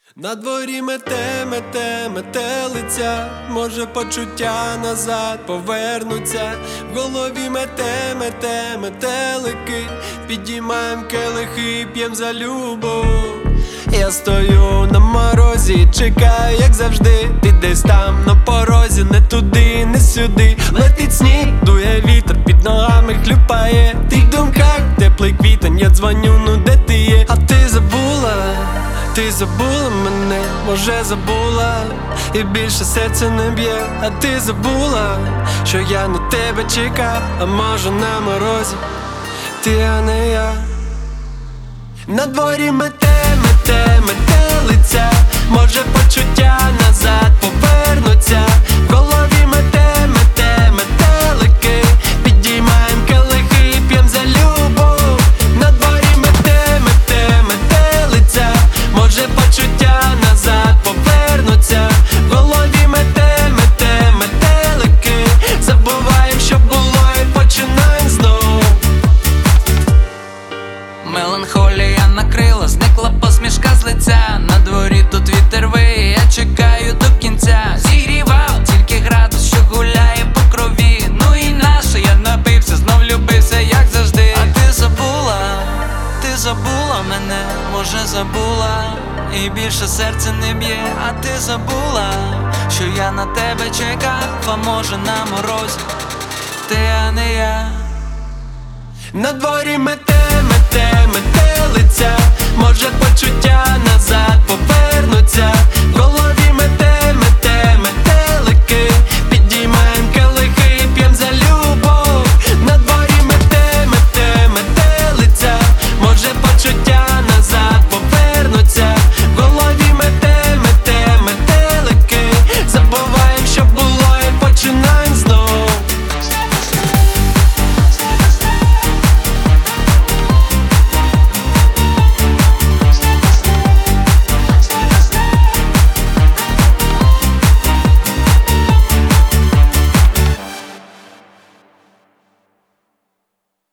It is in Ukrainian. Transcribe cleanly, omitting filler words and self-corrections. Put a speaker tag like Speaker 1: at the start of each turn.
Speaker 1: На дворі мете метелиця, може почуття назад повернуться. В голові мете метелики, підіймаєм келихи, п'єм за любов. Я стою на морозі, чекаю, як завжди. Ти десь там на порозі, не туди, не сюди. Летить сніг, дує вітер, під ногами хлюпає. Ти в думках, теплий квітень, я дзвоню, ну де ти є? А ти забула мене, може забула, і більше серце не б'є. А ти забула, що я на тебе чекав, а може на морозі ти, а не я. На дворі метелиця, може почуття назад повернуться. В голові метелики, підіймаєм келихи, п'єм за любов. На дворі метелиця, може почуття назад повернуться. В голові метелики, забуваєм, що було, і починаєм знов.
Speaker 2: Меланхолія накрила, зникла посмішка з лиця. На дворі тут вітер виє, я чекаю до кінця. Зігрівав тільки градус, що гуляє по крові. Ну і наше, я напився, знов любився, як завжди. А ти забула мене, може забула, і більше серце не б'є. А ти забула, що я на тебе чекав, а може на морозі ти, а не я.
Speaker 1: На дворі метелиця, може почуття назад